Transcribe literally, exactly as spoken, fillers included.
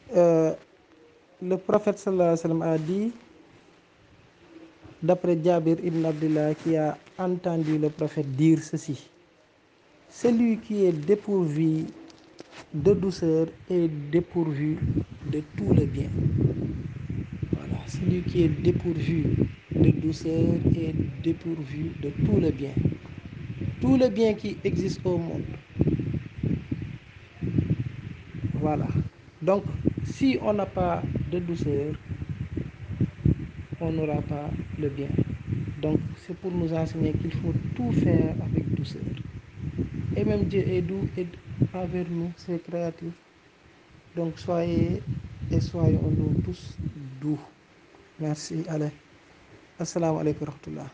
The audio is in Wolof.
Euh, le prophète sallallahu alayhi wa sallam a dit, d'après Jabir ibn Abdullah qui a entendu le prophète dire ceci: celui qui est dépourvu de douceur est dépourvu de tout le bien. Voilà, celui qui est dépourvu de douceur est dépourvu de tout le bien. Tout le bien qui existe au monde. Voilà. Donc, si on n'a pas de douceur, on n'aura pas le bien. Donc, c'est pour nous enseigner qu'il faut tout faire avec douceur. Et même Dieu est doux et envers nous, ses créatures. Donc, soyez et soyons-nous tous doux. Merci. Allez. Assalamu alaikum wa rahmatullah.